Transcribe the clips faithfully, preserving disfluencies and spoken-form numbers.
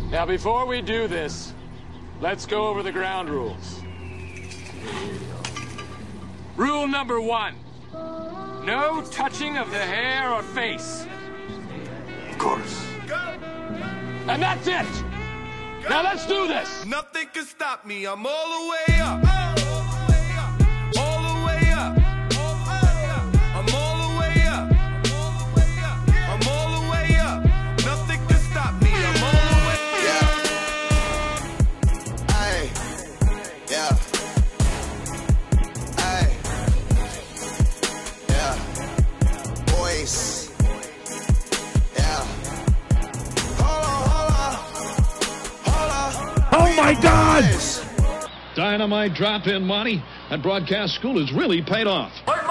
Now, before we do this, let's go over the ground rules. Rule number one. No touching of the hair or face. Of course. And that's it! Now let's do this! Nothing can stop me, I'm all the way up. All the way up. I'm all the way up. I'm all the way up. Nothing can stop me, I'm all the way up. Yeah. Aye. Yeah. Aye. Yeah. Boys. Yeah. Hold on, hold on. Hold on. Oh my God! Dynamite drop-in money at Broadcast School has really paid off.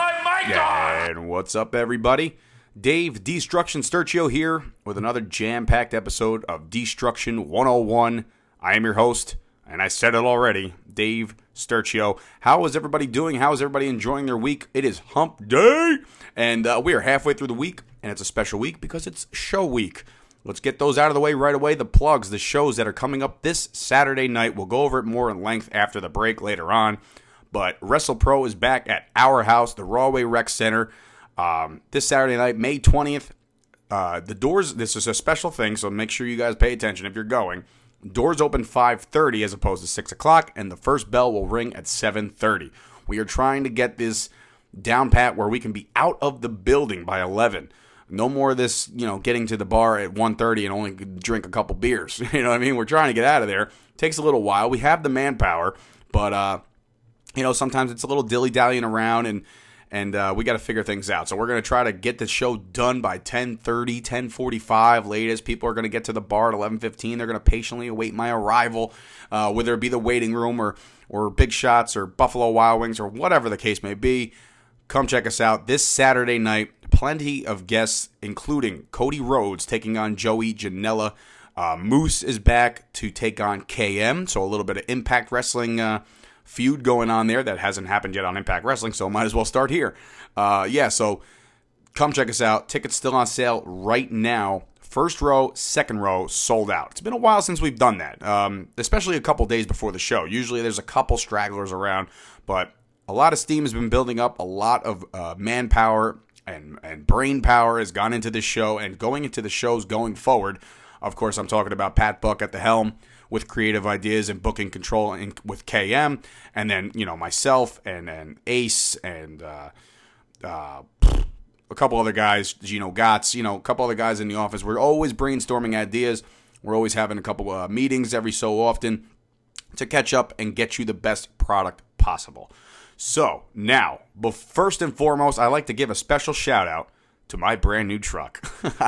And what's up, everybody? Dave Destruction Sturcio here with another jam-packed episode of Destruction one oh one. I am your host, and I said it already, Dave Sturcio. How is everybody doing? How is everybody enjoying their week? It is hump day, and uh, we are halfway through the week, and it's a special week because it's show week. Let's get those out of the way right away. The plugs, the shows that are coming up this Saturday night. We'll go over it more in length after the break later on. But WrestlePro is back at our house, the Rawway Rec Center, um, this Saturday night, May twentieth. Uh, the doors, this is a special thing, so make sure you guys pay attention if you're going. Doors open five thirty as opposed to six o'clock, and the first bell will ring at seven thirty. We are trying to get this down pat where we can be out of the building by eleven. No more of this, you know, getting to the bar at one thirty and only drink a couple beers. You know what I mean? We're trying to get out of there. Takes a little while. We have the manpower, but, uh, you know, sometimes it's a little dilly-dallying around, and and uh, we got to figure things out. So we're going to try to get the show done by ten thirty, ten forty-five latest. People are going to get to the bar at eleven fifteen. They're going to patiently await my arrival, uh, whether it be the waiting room or, or Big Shots or Buffalo Wild Wings or whatever the case may be. Come check us out this Saturday night. Plenty of guests, including Cody Rhodes taking on Joey Janela. Uh, Moose is back to take on K M, so a little bit of Impact Wrestling uh, feud going on there that hasn't happened yet on Impact Wrestling, so might as well start here. Uh, yeah, so come check us out. Tickets still on sale right now. First row, second row, sold out. It's been a while since we've done that, um, especially a couple days before the show. Usually there's a couple stragglers around, but a lot of steam has been building up. A lot of uh, manpower and, and brain power has gone into this show, and going into the shows going forward. Of course, I'm talking about Pat Buck at the helm with creative ideas and booking control in, with K M, and then, you know, myself and, and Ace and uh, uh, a couple other guys, Gino Gotts, you know, a couple other guys in the office. We're always brainstorming ideas. We're always having a couple uh, meetings every so often to catch up and get you the best product possible. So, now, but first and foremost, I like to give a special shout out to my brand new truck.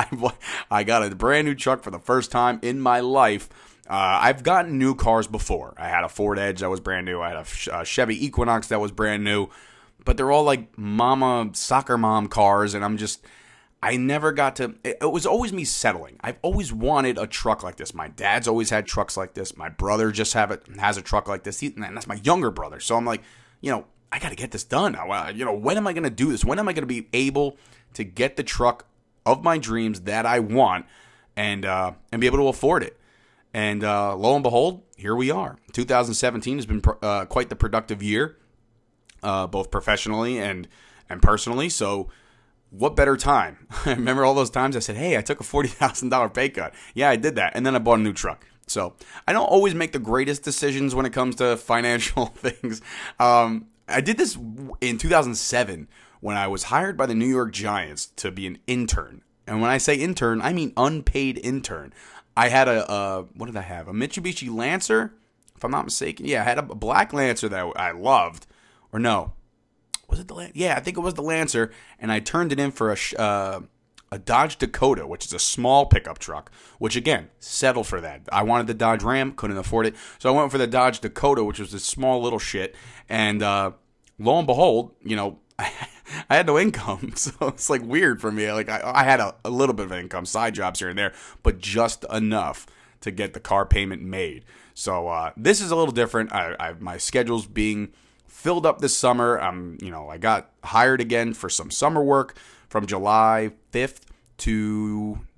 I got a brand new truck for the first time in my life. Uh, I've gotten new cars before. I had a Ford Edge that was brand new. I had a Chevy Equinox that was brand new. But they're all like mama, soccer mom cars, and I'm just, I never got to, it, it was always me settling. I've always wanted a truck like this. My dad's always had trucks like this. My brother just have it, has a truck like this, he, and that's my younger brother. So I'm like, you know, I got to get this done. I, you know, when am I going to do this? When am I going to be able to get the truck of my dreams that I want and uh, and be able to afford it? And uh, lo and behold, here we are. two thousand seventeen has been uh, quite the productive year, uh, both professionally and and personally. So what better time? I remember all those times I said, hey, I took a forty thousand dollars pay cut. Yeah, I did that. And then I bought a new truck. So I don't always make the greatest decisions when it comes to financial things. Um, I did this in two thousand seven when I was hired by the New York Giants to be an intern. And when I say intern, I mean unpaid intern. I had a, a what did I have? A Mitsubishi Lancer, if I'm not mistaken. Yeah, I had a black Lancer that I loved. Or no, was it the Lancer? Yeah, I think it was the Lancer. And I turned it in for a, uh, a Dodge Dakota, which is a small pickup truck, which, again, settled for that. I wanted the Dodge Ram, couldn't afford it. So I went for the Dodge Dakota, which was this small little shit. And uh, lo and behold, you know, I had no income, so it's like weird for me. Like I, I had a, a little bit of income, side jobs here and there, but just enough to get the car payment made. So uh, this is a little different. I, I my schedule's being filled up this summer. I'm, you know, I got hired again for some summer work from July fifth to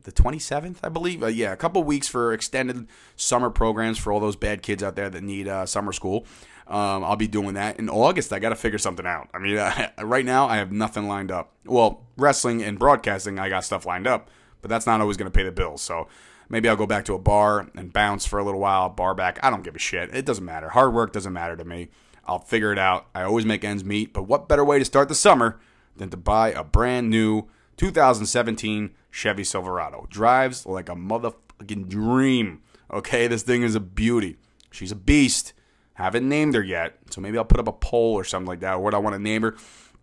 the twenty-seventh, I believe. Uh, yeah, a couple weeks for extended summer programs for all those bad kids out there that need uh, summer school. Um, I'll be doing that. In August, I got to figure something out. I mean, I, right now, I have nothing lined up. Well, wrestling and broadcasting, I got stuff lined up, but that's not always going to pay the bills. So maybe I'll go back to a bar and bounce for a little while, bar back. I don't give a shit. It doesn't matter. Hard work doesn't matter to me. I'll figure it out. I always make ends meet, but what better way to start the summer than to buy a brand new two thousand seventeen Chevy Silverado. Drives like a motherfucking dream. Okay, this thing is a beauty. She's a beast. Haven't named her yet, so maybe I'll put up a poll or something like that. What I want to name her.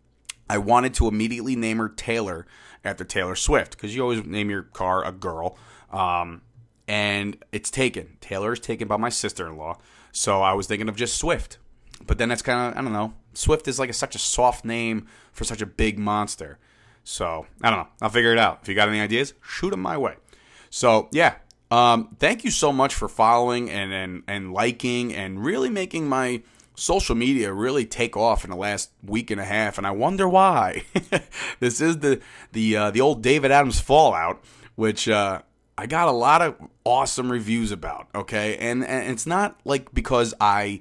I wanted to immediately name her Taylor after Taylor Swift, because you always name your car a girl. Um, and it's taken. Taylor is taken by my sister-in-law, so I was thinking of just Swift. But then that's kind of, I don't know. Swift is like a, such a soft name for such a big monster. So, I don't know. I'll figure it out. If you got any ideas, shoot them my way. So, yeah. Um, thank you so much for following and, and, and liking and really making my social media really take off in the last week and a half. And I wonder why. This is the the uh, the old David Adams fallout, which uh, I got a lot of awesome reviews about. Okay, and, and it's not like because I...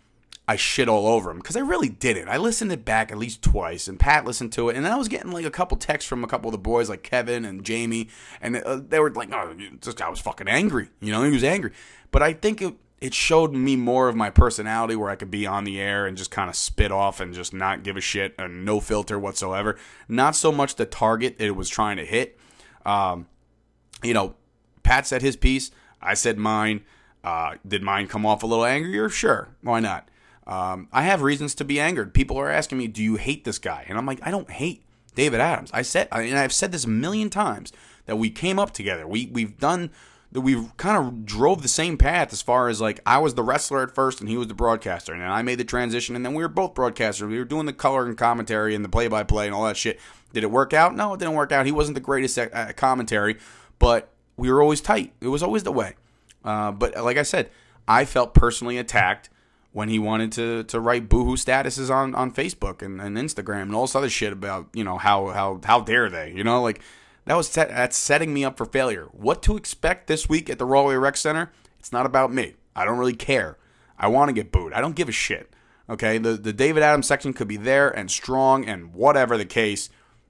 I shit all over him, because I really didn't. I listened it back at least twice, and Pat listened to it, and then I was getting like a couple texts from a couple of the boys, like Kevin and Jamie, and uh, they were like, "Oh, this guy was fucking angry." You know, he was angry. But I think it it showed me more of my personality, where I could be on the air and just kind of spit off and just not give a shit and no filter whatsoever. Not so much the target it was trying to hit. Um, you know, Pat said his piece. I said mine. Uh, did mine come off a little angrier? Sure. Why not? Um, I have reasons to be angered. People are asking me, do you hate this guy? And I'm like, I don't hate David Adams. I said, and I've said this a million times, that we came up together. We, we've done, that we've kind of drove the same path as far as like, I was the wrestler at first and he was the broadcaster. And then I made the transition, and then we were both broadcasters. We were doing the color and commentary and the play-by-play and all that shit. Did it work out? No, it didn't work out. He wasn't the greatest at, at commentary, but we were always tight. It was always the way. Uh, but like I said, I felt personally attacked when he wanted to to write boohoo statuses on, on Facebook and, and Instagram and all this other shit about, you know, how how how dare they, you know, like that was set, that's setting me up for failure. What to expect this week at the Royal Rec Center? It's not about me. I don't really care. I want to get booed. I don't give a shit. Okay, the the David Adams section could be there and strong and whatever the case.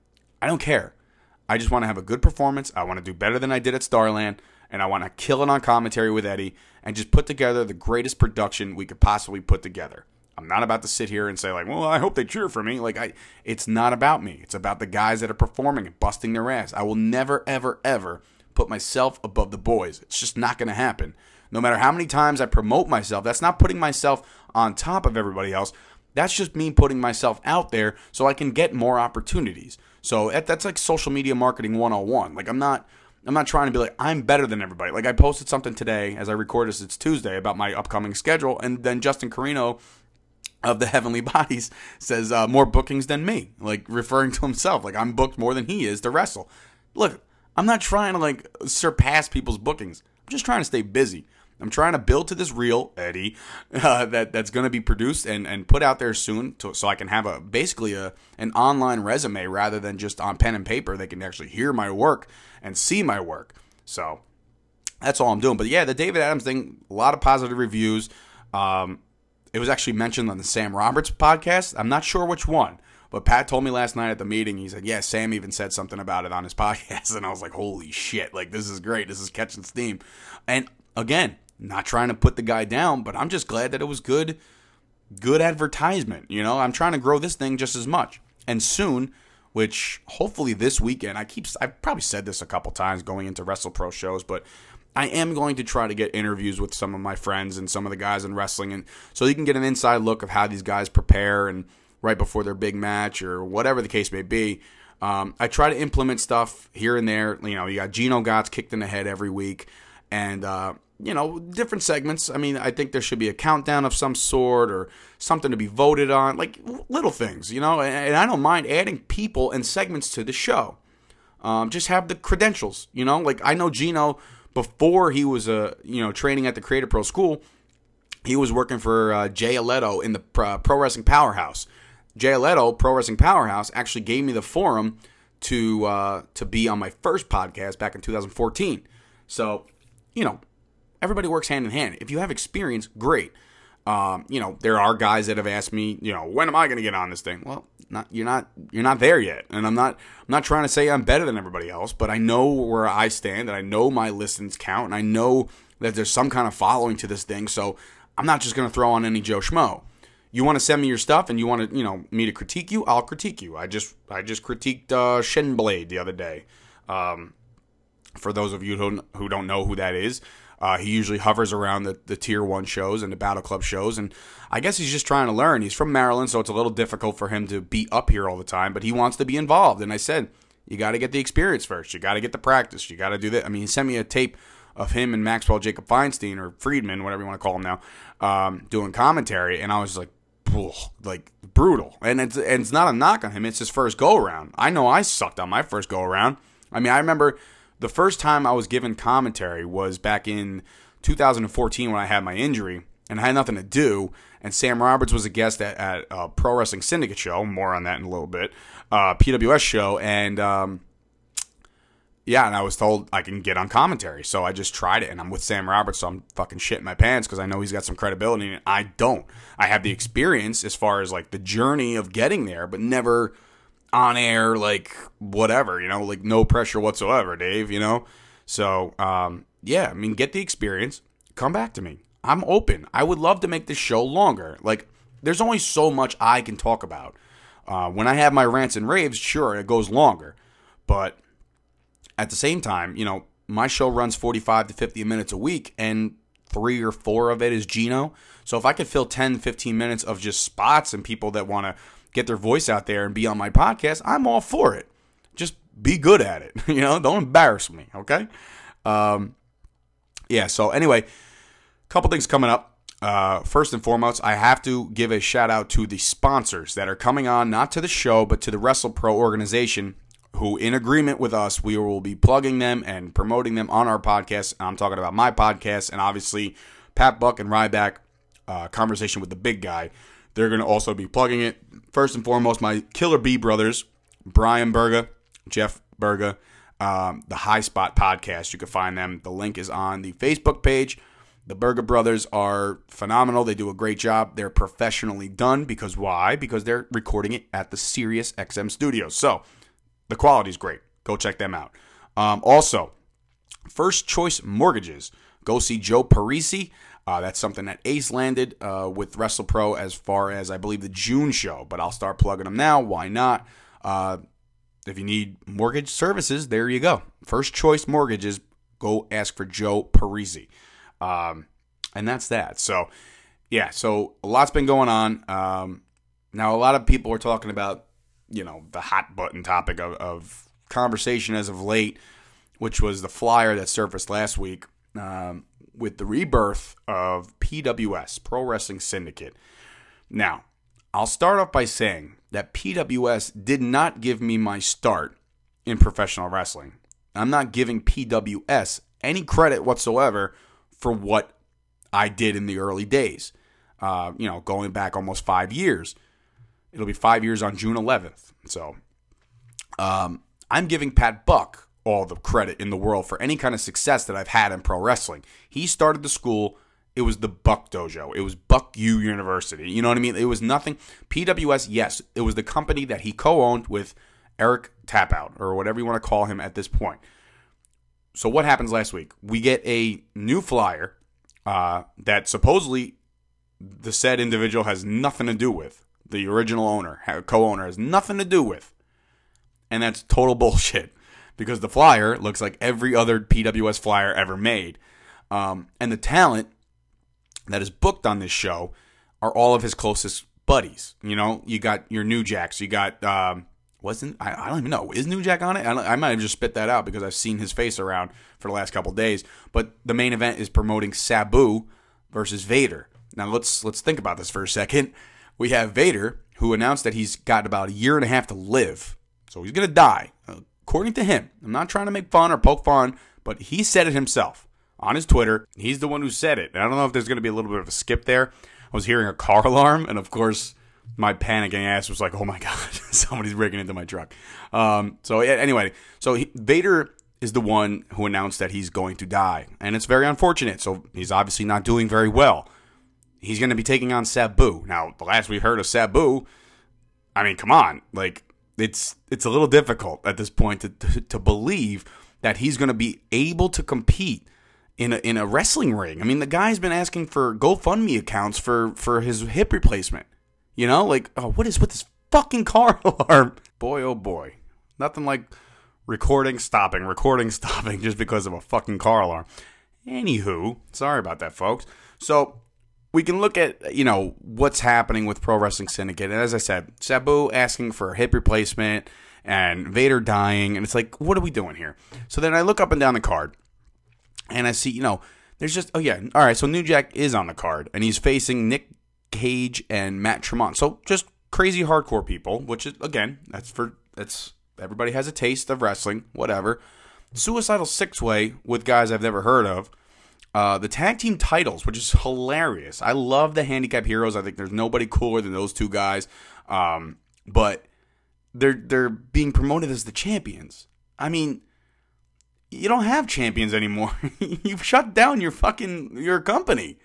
I don't care. I just want to have a good performance. I want to do better than I did at Starland, and I want to kill it on commentary with Eddie and just put together the greatest production we could possibly put together. I'm not about to sit here and say, like, well, I hope they cheer for me. Like, I, it's not about me. It's about the guys that are performing and busting their ass. I will never, ever, ever put myself above the boys. It's just not going to happen. No matter how many times I promote myself, that's not putting myself on top of everybody else. That's just me putting myself out there so I can get more opportunities. So that's like social media marketing one oh one. Like, I'm not... I'm not trying to be like, I'm better than everybody. Like, I posted something today, as I record this, it's Tuesday, about my upcoming schedule, and then Justin Carino of the Heavenly Bodies says, uh, more bookings than me, like, referring to himself. Like, I'm booked more than he is to wrestle. Look, I'm not trying to, like, surpass people's bookings. I'm just trying to stay busy. I'm trying to build to this reel, Eddie, uh, that that's going to be produced and, and put out there soon, to, so I can have a basically a an online resume rather than just on pen and paper. They can actually hear my work and see my work. So that's all I'm doing. But yeah, the David Adams thing, a lot of positive reviews. Um, it was actually mentioned on the Sam Roberts podcast. I'm not sure which one, but Pat told me last night at the meeting, he said, yeah, Sam even said something about it on his podcast. And I was like, holy shit, like, this is great. This is catching steam. And again, not trying to put the guy down, but I'm just glad that it was good, good advertisement. You know, I'm trying to grow this thing just as much. And soon, which hopefully this weekend, I keep, I've probably said this a couple times going into WrestlePro shows, but I am going to try to get interviews with some of my friends and some of the guys in wrestling, and so you can get an inside look of how these guys prepare and right before their big match or whatever the case may be. Um, I try to implement stuff here and there. You know, you got Gino Gotts kicked in the head every week, and uh, you know, different segments. I mean, I think there should be a countdown of some sort or something to be voted on, like little things, you know, and, and I don't mind adding people and segments to the show. Um, just have the credentials, you know, like I know Gino, before he was, uh, you know, training at the Creative Pro School, he was working for uh, Jay Aletto in the uh, Pro Wrestling Powerhouse. Jay Aletto, Pro Wrestling Powerhouse, actually gave me the forum to uh, to be on my first podcast back in two thousand fourteen. So, you know, everybody works hand in hand. If you have experience, great. Um, you know, there are guys that have asked me, you know, when am I going to get on this thing? Well, not you're not you're not there yet, and I'm not I'm not trying to say I'm better than everybody else, but I know where I stand, and I know my listens count, and I know that there's some kind of following to this thing. So I'm not just going to throw on any Joe Schmo. You want to send me your stuff, and you want to, you know, me to critique you, I'll critique you. I just I just critiqued uh, Shenblade the other day. Um, for those of you who who don't know who that is. Uh, he usually hovers around the, the Tier one shows and the Battle Club shows, and I guess he's just trying to learn. He's from Maryland, so it's a little difficult for him to be up here all the time, but he wants to be involved. And I said, you got to get the experience first. You got to get the practice. You got to do that. I mean, he sent me a tape of him and Maxwell Jacob Feinstein, or Friedman, whatever you want to call him now, um, doing commentary, and I was like, like brutal. And it's, and it's not a knock on him. It's his first go-around. I know I sucked on my first go-around. I mean, I remember the first time I was given commentary was back in two thousand fourteen when I had my injury, and I had nothing to do, and Sam Roberts was a guest at, at a Pro Wrestling Syndicate show, more on that in a little bit, uh, P W S show, and um, yeah, and I was told I can get on commentary, so I just tried it, and I'm with Sam Roberts, so I'm fucking shitting my pants, because I know he's got some credibility, and I don't. I have the experience as far as, like, the journey of getting there, but never on air, like, whatever, you know, like, no pressure whatsoever, Dave, you know? So, um, yeah, I mean, get the experience, come back to me. I'm open. I would love to make this show longer. Like, there's only so much I can talk about. Uh, when I have my rants and raves, sure, it goes longer. But at the same time, you know, my show runs forty-five to fifty minutes a week, and three or four of it is Gino. So if I could fill ten, fifteen minutes of just spots and people that want to get their voice out there and be on my podcast, I'm all for it. Just be good at it. You know, don't embarrass me, okay? Um, yeah, so anyway, a couple things coming up. Uh, first and foremost, I have to give a shout out to the sponsors that are coming on, not to the show, but to the WrestlePro organization, who, in agreement with us, we will be plugging them and promoting them on our podcast. I'm talking about my podcast, and obviously Pat Buck and Ryback, uh, Conversation with the Big Guy. They're going to also be plugging it. First and foremost, my Killer Bee brothers, Brian Berga, Jeff Berga, um, the High Spot Podcast. You can find them. The link is on the Facebook page. The Berga brothers are phenomenal. They do a great job. They're professionally done. Because why? Because they're recording it at the Sirius X M studios. So the quality's great. Go check them out. Um, also, First Choice Mortgages. Go see Joe Parisi. Uh, that's something that Ace landed uh, with WrestlePro as far as, I believe, the June show. But I'll start plugging them now. Why not? Uh, if you need mortgage services, there you go. First Choice Mortgages. Go ask for Joe Parisi. Um, and that's that. So, yeah. So, a lot's been going on. Um, now, a lot of people are talking about, you know, the hot button topic of, of conversation as of late, which was the flyer that surfaced last week. Um, with the rebirth of P W S, Pro Wrestling Syndicate. Now, I'll start off by saying that P W S did not give me my start in professional wrestling. I'm not giving P W S any credit whatsoever for what I did in the early days. Uh, you know, going back almost five years. It'll be five years on June eleventh. So, um, I'm giving Pat Buck all the credit in the world for any kind of success that I've had in pro wrestling. He started the school. It was the Buck Dojo. It was Buck U University. You know what I mean? It was nothing. P W S, yes, it was the company that he co-owned with Eric Tapout, or whatever you want to call him at this point. So what happens last week? We get a new flyer uh, that supposedly the said individual has nothing to do with. The original owner, co-owner, has nothing to do with. And that's total bullshit. Because the flyer looks like every other P W S flyer ever made. Um, and the talent that is booked on this show are all of his closest buddies. You know, you got your New Jacks. You got, um, wasn't, I, I don't even know, is New Jack on it? I, I might have just spit that out because I've seen his face around for the last couple of days. But the main event is promoting Sabu versus Vader. Now, let's let's think about this for a second. We have Vader, who announced that he's got about a year and a half to live. So he's going to die. According to him, I'm not trying to make fun or poke fun, but he said it himself on his Twitter. He's the one who said it. And I don't know if there's going to be a little bit of a skip there. I was hearing a car alarm, and of course, my panicking ass was like, oh my God, somebody's breaking into my truck. Um, so yeah, anyway, so he, Vader is the one who announced that he's going to die. And it's very unfortunate. So he's obviously not doing very well. He's going to be taking on Sabu. Now, the last we heard of Sabu, I mean, come on. Like, it's it's a little difficult at this point to, to, to believe that he's going to be able to compete in a, in a wrestling ring. I mean, the guy's been asking for GoFundMe accounts for, for his hip replacement. You know, like, oh, what is with this fucking car alarm? Boy, oh boy. Nothing like recording, stopping, recording, stopping just because of a fucking car alarm. Anywho, sorry about that, folks. So we can look at, you know, what's happening with Pro Wrestling Syndicate. And as I said, Sabu asking for a hip replacement and Vader dying. And it's like, what are we doing here? So then I look up and down the card and I see, you know, there's just, oh yeah, all right, so New Jack is on the card and he's facing Nick Cage and Matt Tremont. So just crazy hardcore people, which is, again, that's for, that's, everybody has a taste of wrestling, whatever. Suicidal Six-Way with guys I've never heard of. Uh, the tag team titles, which is hilarious. I love the Handicap Heroes. I think there's nobody cooler than those two guys. Um, but they're they're being promoted as the champions. I mean, you don't have champions anymore. You've shut down your fucking your company.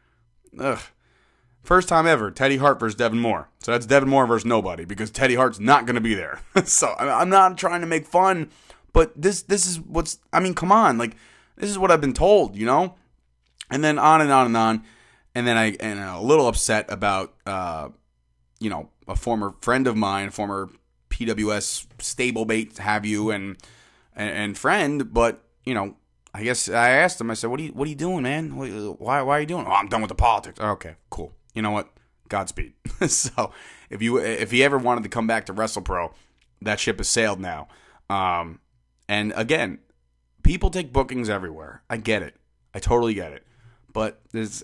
Ugh. First time ever, Teddy Hart versus Devin Moore. So that's Devin Moore versus nobody because Teddy Hart's not going to be there. So I'm not trying to make fun, but this this is what's, I mean, come on. Like, this is what I've been told, you know? And then on and on and on. And then I and a little upset about, uh, you know, a former friend of mine, former P W S stablemate, have you, and, and and friend. But, you know, I guess I asked him, I said, what are you, what are you doing, man? Why, why are you doing it? Oh, I'm done with the politics. Okay, cool. You know what? Godspeed. So if you if he ever wanted to come back to WrestlePro, that ship has sailed now. Um, and again, people take bookings everywhere. I get it. I totally get it. But there's,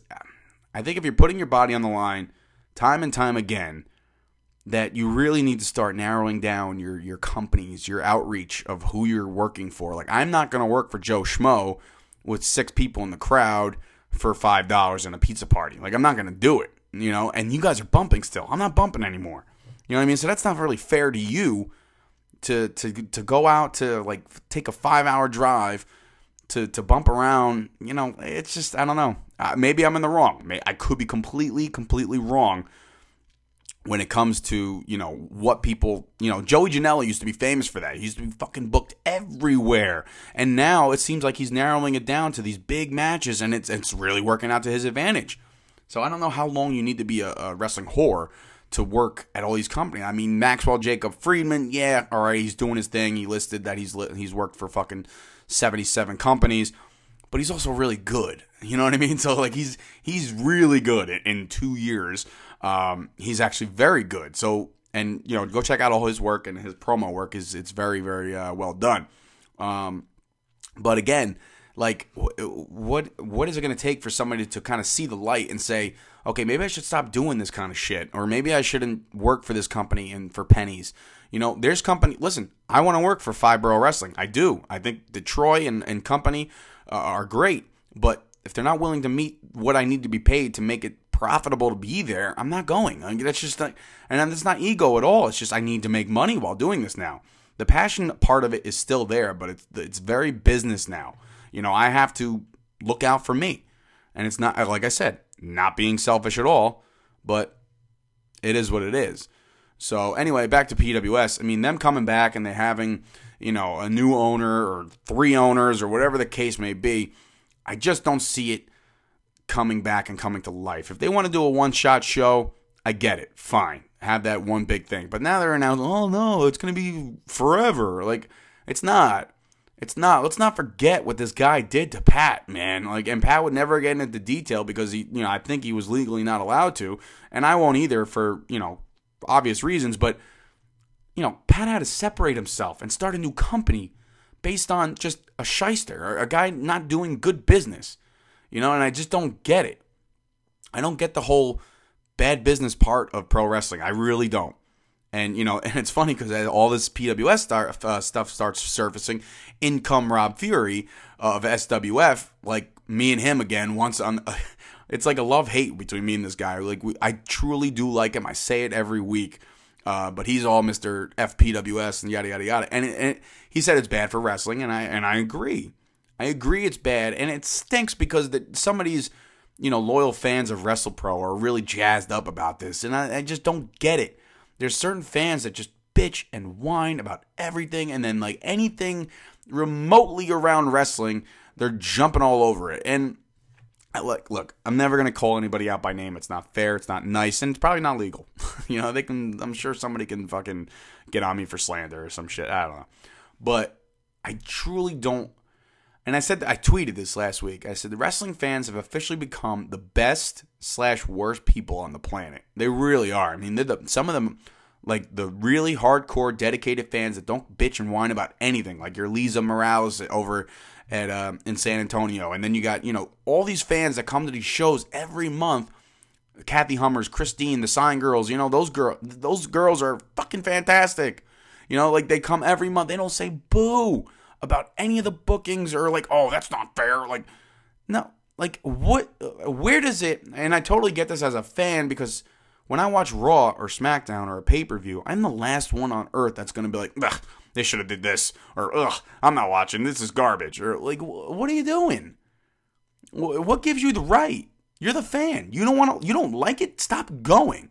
I think if you're putting your body on the line time and time again, that you really need to start narrowing down your, your companies, your outreach of who you're working for. Like, I'm not going to work for Joe Schmo with six people in the crowd for five dollars in a pizza party. Like, I'm not going to do it, you know? And you guys are bumping still. I'm not bumping anymore. You know what I mean? So that's not really fair to you to to to go out to, like, take a five-hour drive to to bump around. You know, it's just, I don't know. Uh, maybe I'm in the wrong. May, I could be completely, completely wrong when it comes to, you know, what people, you know, Joey Janela used to be famous for that. He used to be fucking booked everywhere. And now it seems like he's narrowing it down to these big matches, and it's it's really working out to his advantage. So I don't know how long you need to be a, a wrestling whore to work at all these companies. I mean, Maxwell Jacob Friedman, yeah, all right, he's doing his thing. He listed that he's li- he's worked for fucking seventy-seven companies, but he's also really good. You know what I mean? So, like, he's he's really good in, in two years. Um, he's actually very good. So, and, you know, go check out all his work, and his promo work is, it's very, very uh, well done. Um, but again, like, what what is it going to take for somebody to kind of see the light and say, okay, maybe I should stop doing this kind of shit, or maybe I shouldn't work for this company and for pennies. You know, there's company, listen, I want to work for Five Borough Wrestling. I do. I think Detroit and, and company uh, are great, but if they're not willing to meet what I need to be paid to make it profitable to be there, I'm not going. I mean, that's just like, and that's not ego at all. It's just I need to make money while doing this now. The passion part of it is still there, but it's it's very business now. You know, I have to look out for me, and it's not, like I said, not being selfish at all, but it is what it is. So anyway, back to P W S. I mean, them coming back and they having, you know, a new owner or three owners or whatever the case may be, I just don't see it coming back and coming to life. If they want to do a one-shot show, I get it. Fine. Have that one big thing. But now they're announcing, oh, no, it's going to be forever. Like, it's not. It's not. Let's not forget what this guy did to Pat, man. Like, and Pat would never get into detail because, he, you know, I think he was legally not allowed to. And I won't either for, you know, obvious reasons. But, you know, Pat had to separate himself and start a new company based on just a shyster or a guy not doing good business. You know, and I just don't get it. I don't get the whole bad business part of pro wrestling. I really don't. And, you know, and it's funny because all this P W S star, uh, stuff starts surfacing. In come Rob Fury of S W F, like, me and him again once on. Uh, it's like a love-hate between me and this guy. Like we, I truly do like him. I say it every week. Uh, but he's all Mister F P W S and yada yada yada. And, it, and it, he said it's bad for wrestling, and I and I agree. I agree it's bad, and it stinks because the, some of these, you know, loyal fans of WrestlePro are really jazzed up about this, and I, I just don't get it. There's certain fans that just bitch and whine about everything, and then like anything remotely around wrestling, they're jumping all over it. And I, look, look, I'm never gonna call anybody out by name. It's not fair. It's not nice, and it's probably not legal. You know, they can. I'm sure somebody can fucking get on me for slander or some shit. I don't know, but I truly don't. And I said, I tweeted this last week. I said the wrestling fans have officially become the best slash worst people on the planet. They really are. I mean, they're the, some of them, like the really hardcore, dedicated fans that don't bitch and whine about anything, like your Lisa Morales over at uh, in San Antonio, and then you got, you know, all these fans that come to these shows every month. Kathy Hummers, Christine, the Sign Girls, you know, those girl, those girls are fucking fantastic. You know, like they come every month. They don't say boo about any of the bookings or like, oh, that's not fair. Like, no, like what, where does it, and I totally get this as a fan because when I watch Raw or SmackDown or a pay-per-view, I'm the last one on earth that's going to be like, ugh, they should have did this, or ugh, I'm not watching, this is garbage, or like, what are you doing? What gives you the right? You're the fan. You don't want to, you don't like it? Stop going.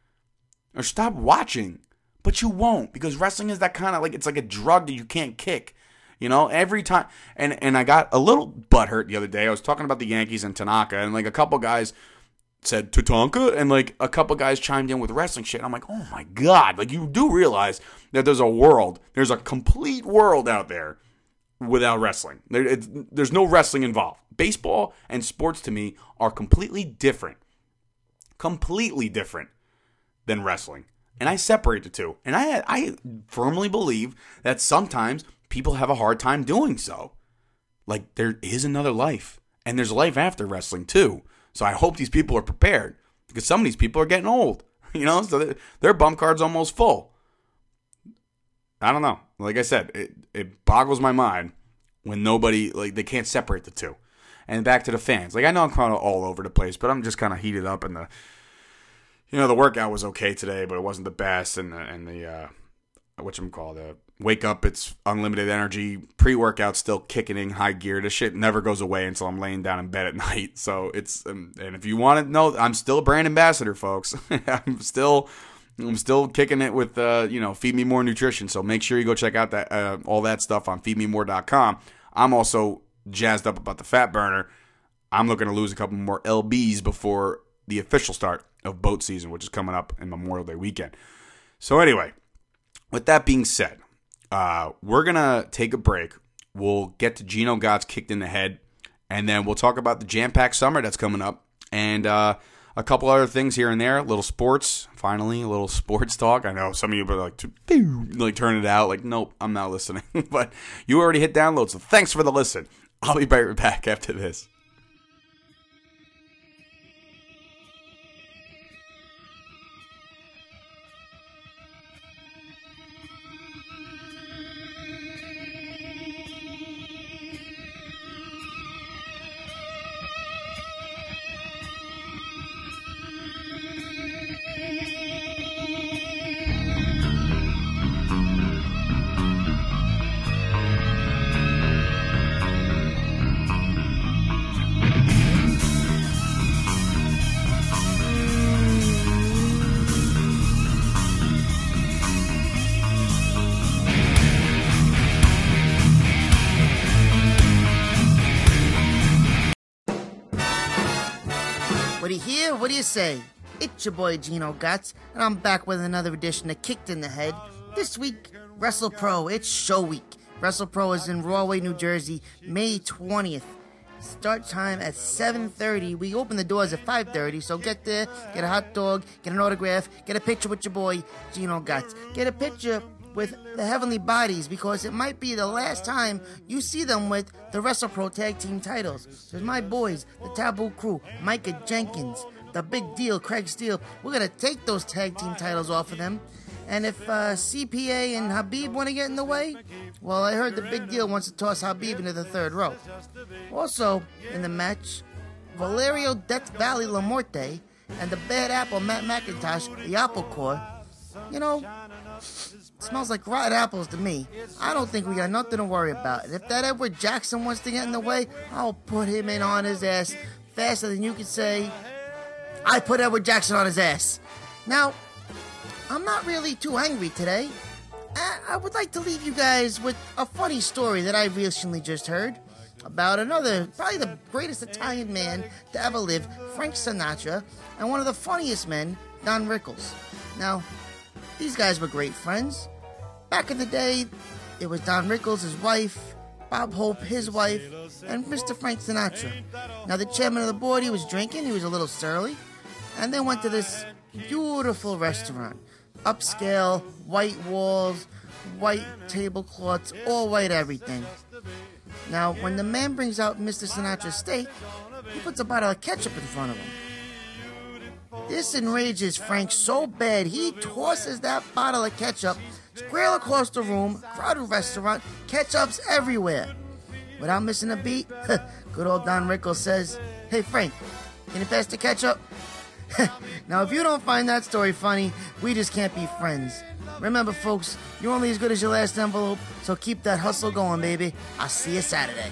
Or stop watching. But you won't, because wrestling is that kind of like, it's like a drug that you can't kick. You know, every time, and, and I got a little butthurt the other day. I was talking about the Yankees and Tanaka, and like a couple guys said Tatanka, and like a couple guys chimed in with wrestling shit. And I'm like, oh my God, like you do realize that there's a world, there's a complete world out there without wrestling. There, it's, there's no wrestling involved. Baseball and sports to me are completely different, completely different than wrestling. And I separate the two. And I I firmly believe that sometimes people have a hard time doing so. Like, there is another life. And there's life after wrestling, too. So I hope these people are prepared. Because some of these people are getting old. You know? So their bump card's almost full. I don't know. Like I said, it, it boggles my mind when nobody, like, they can't separate the two. And back to the fans. Like, I know I'm kind of all over the place, but I'm just kind of heated up. And the, you know, the workout was okay today, but it wasn't the best. And the, and the uh, whatchamacallit, the wake up, it's unlimited energy, pre-workout still kicking in high gear. This shit never goes away until I'm laying down in bed at night. So it's, um, and if you want to know, I'm still a brand ambassador, folks. I'm still, I'm still kicking it with, uh, you know, Feed Me More Nutrition. So make sure you go check out that, uh, all that stuff on feed me more dot com. I'm also jazzed up about the fat burner. I'm looking to lose a couple more L Bs before the official start of boat season, which is coming up in Memorial Day weekend. So anyway, with that being said, Uh, we're going to take a break. We'll get to Gino Gotts Kicked in the Head, and then we'll talk about the jam-packed summer that's coming up, and uh, a couple other things here and there, a little sports, finally, a little sports talk. I know some of you are like, like turn it out, like, nope, I'm not listening, but you already hit download, so thanks for the listen. I'll be right back after this. What do you hear? What do you say? It's your boy Gino Gotts, and I'm back with another edition of Kicked in the Head. This week, WrestlePro, it's show week. WrestlePro is in Rahway, New Jersey, May twentieth. Start time at seven thirty. We open the doors at five thirty, so get there, get a hot dog, get an autograph, get a picture with your boy Gino Gotts. Get a picture with the Heavenly Bodies, because it might be the last time you see them with the WrestlePro Tag Team titles. There's my boys, the Taboo Crew, Micah Jenkins, The Big Deal, Craig Steele. We're going to take those tag team titles off of them, And if uh, C P A and Habib want to get in the way, well, I heard the big deal wants to toss Habib into the third row. Also, in the match, Valerio Death Valley Lamorte and the Bad Apple Matt McIntosh, the Apple Core, you know, smells like rotten apples to me. I don't think we got nothing to worry about. And if that Edward Jackson wants to get in the way, I'll put him in on his ass faster than you can say, I put Edward Jackson on his ass. Now, I'm not really too angry today. I, I would like to leave you guys with a funny story that I recently just heard about another, probably the greatest Italian man to ever live, Frank Sinatra, and one of the funniest men, Don Rickles. Now, these guys were great friends. Back in the day, it was Don Rickles, his wife, Bob Hope, his wife, and Mister Frank Sinatra. Now, the chairman of the board, he was drinking, he was a little surly, and they went to this beautiful restaurant. Upscale, white walls, white tablecloths, all white everything. Now, when the man brings out Mister Sinatra's steak, he puts a bottle of ketchup in front of him. This enrages Frank so bad, he tosses that bottle of ketchup square across the room, crowded restaurant, ketchup's everywhere. Without missing a beat, good old Don Rickles says, "Hey Frank, can you pass the ketchup?" Now, if you don't find that story funny, we just can't be friends. Remember, folks, you're only as good as your last envelope, so keep that hustle going, baby. I'll see you Saturday.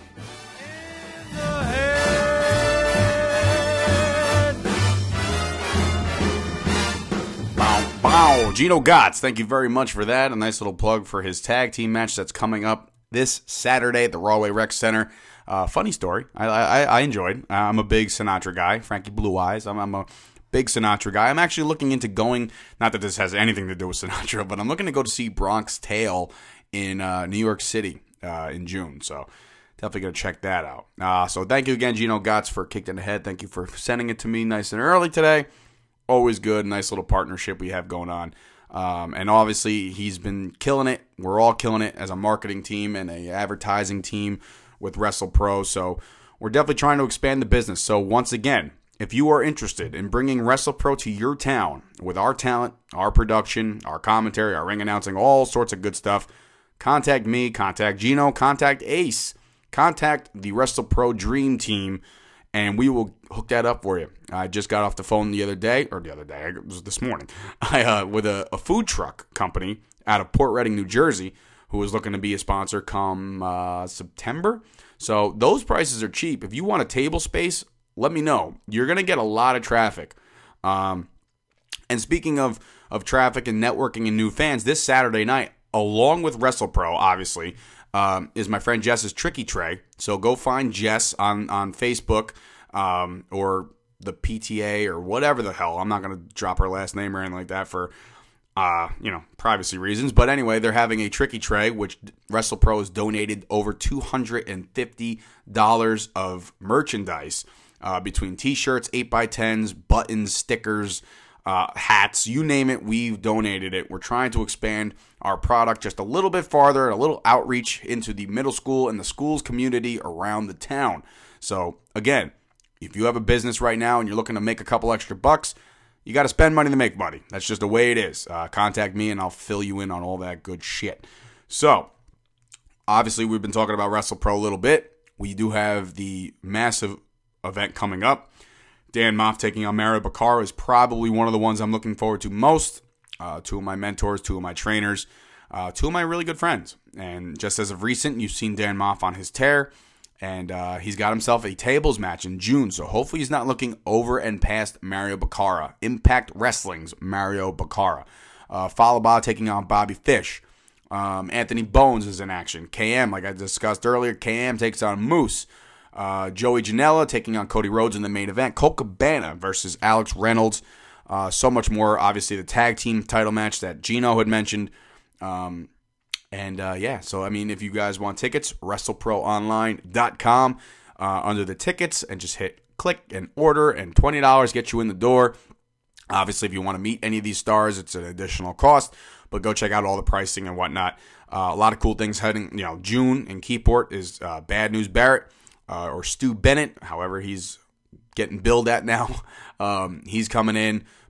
Bow, bow. Gino Gotts, thank you very much for that. A nice little plug for his tag team match that's coming up this Saturday at the Rawway Rec Center. Uh, funny story. I, I I enjoyed. I'm a big Sinatra guy. Frankie Blue Eyes. I'm, I'm a big Sinatra guy. I'm actually looking into going, not that this has anything to do with Sinatra, but I'm looking to go to see Bronx Tale in uh, New York City uh, in June. So definitely going to check that out. Uh, so thank you again, Gino Gotts, for Kicked in the Head. Thank you for sending it to me nice and early today. Always good. Nice little partnership we have going on. Um, and obviously, he's been killing it. We're all killing it as a marketing team and a advertising team with WrestlePro. So we're definitely trying to expand the business. So once again, if you are interested in bringing WrestlePro to your town with our talent, our production, our commentary, our ring announcing, all sorts of good stuff, contact me, contact Gino, contact Ace, contact the WrestlePro Dream Team, and we will hook that up for you. I just got off the phone the other day, or the other day, it was this morning, I uh, with a, a food truck company out of Port Reading, New Jersey, who is looking to be a sponsor come uh, September. So those prices are cheap. If you want a table space, let me know. You're going to get a lot of traffic. Um, and speaking of, of traffic and networking and new fans, this Saturday night, along with WrestlePro, obviously, um, is my friend Jess's Tricky Tray. So go find Jess on, on Facebook um, or the P T A or whatever the hell. I'm not going to drop her last name or anything like that for Uh, you know, privacy reasons. But anyway, they're having a Tricky Tray, which WrestlePro has donated over two hundred fifty dollars of merchandise uh, between t-shirts, eight by tens, buttons, stickers, uh, hats, you name it, we've donated it. We're trying to expand our product just a little bit farther, a little outreach into the middle school and the schools community around the town. So again, if you have a business right now and you're looking to make a couple extra bucks, you got to spend money to make money. That's just the way it is. Uh, contact me and I'll fill you in on all that good shit. So, obviously, we've been talking about WrestlePro a little bit. We do have the massive event coming up. Dan Moff taking on Mario Baccara is probably one of the ones I'm looking forward to most. Uh, two of my mentors, two of my trainers, uh, two of my really good friends. And just as of recent, you've seen Dan Moff on his tear. And uh, he's got himself a tables match in June, so hopefully he's not looking over and past Mario Baccara. Impact Wrestling's Mario Baccara. Uh, Falaba taking on Bobby Fish. Um, Anthony Bones is in action. K M, like I discussed earlier, K M takes on Moose. Uh, Joey Janela taking on Cody Rhodes in the main event. Colt Cabana versus Alex Reynolds. Uh, so much more. Obviously, the tag team title match that Gino had mentioned. Um... And, uh, yeah, so, I mean, if you guys want tickets, wrestle pro online dot com uh, under the tickets and just hit click and order, and twenty dollars gets you in the door. Obviously, if you want to meet any of these stars, it's an additional cost, but go check out all the pricing and whatnot. Uh, a lot of cool things heading, you know, June in Keyport is uh, Bad News Barrett uh, or Stu Bennett, however he's getting billed at now. Um, he's coming in.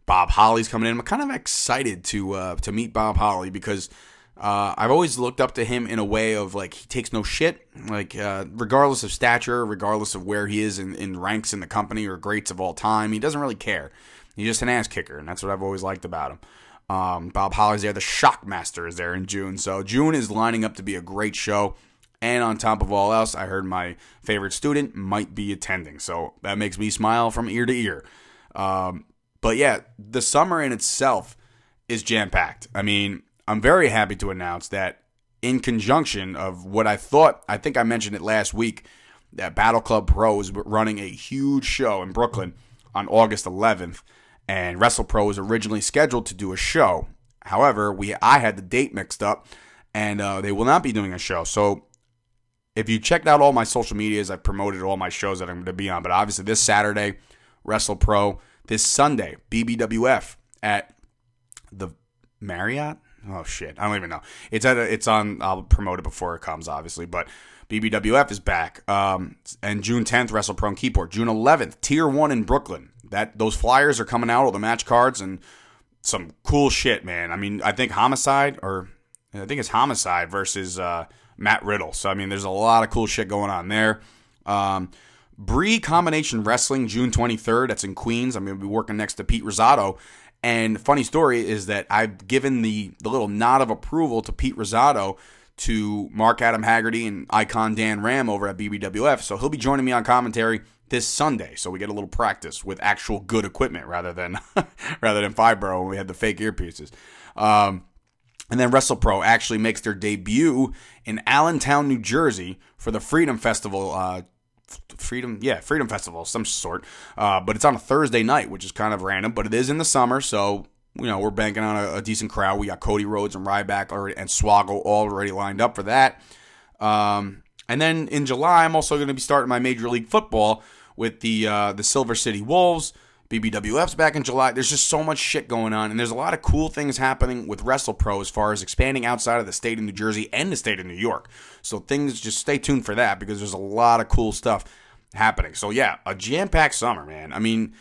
Bob Holly's coming in. I'm kind of excited to uh, to meet Bob Holly because uh, I've always looked up to him in a way of like he takes no shit. Like uh, regardless of stature, regardless of where he is in, in ranks in the company or greats of all time, he doesn't really care. He's just an ass kicker, and that's what I've always liked about him. Um, Bob Holly's there. The Shockmaster is there in June. So June is lining up to be a great show. And on top of all else, I heard my favorite student might be attending. So that makes me smile from ear to ear. Um, but yeah, the summer in itself is jam-packed. I mean, I'm very happy to announce that in conjunction of what I thought, I think I mentioned it last week, that Battle Club Pro is running a huge show in Brooklyn on August eleventh. And WrestlePro was originally scheduled to do a show. However, we I had the date mixed up, and uh, they will not be doing a show. So if you checked out all my social medias, I've promoted all my shows that I'm going to be on. But obviously this Saturday, WrestlePro. This Sunday, B B W F at the Marriott. Oh shit, I don't even know. It's at a, it's on. I'll promote it before it comes, obviously. But B B W F is back. Um, and June tenth, WrestlePro in Keyport. June eleventh, Tier One in Brooklyn. That those flyers are coming out, all the match cards and some cool shit, man. I mean, I think Homicide or I think it's Homicide versus uh, Matt Riddle. So I mean, there's a lot of cool shit going on there. Um, Bree Combination Wrestling, June twenty-third. That's in Queens. I'm going to be working next to Pete Rosado. And funny story is that I've given the, the little nod of approval to Pete Rosado to Mark Adam Haggerty and Icon Dan Ram over at B B W F. So he'll be joining me on commentary this Sunday. So we get a little practice with actual good equipment rather than rather than Fibro when we had the fake earpieces. Um, and then WrestlePro actually makes their debut in Allentown, New Jersey for the Freedom Festival uh Freedom, yeah, Freedom Festival of some sort. Uh, but it's on a Thursday night, which is kind of random, but it is in the summer, so, you know, we're banking on a, a decent crowd. We got Cody Rhodes and Ryback already, and Swoggle already lined up for that. Um, and then in July, I'm also going to be starting my Major League Football with the uh, the Silver City Wolves. B B W F's back in July. There's just so much shit going on, and there's a lot of cool things happening with WrestlePro as far as expanding outside of the state of New Jersey and the state of New York. So things, just stay tuned for that because there's a lot of cool stuff happening. So yeah, a jam-packed summer, man. I mean,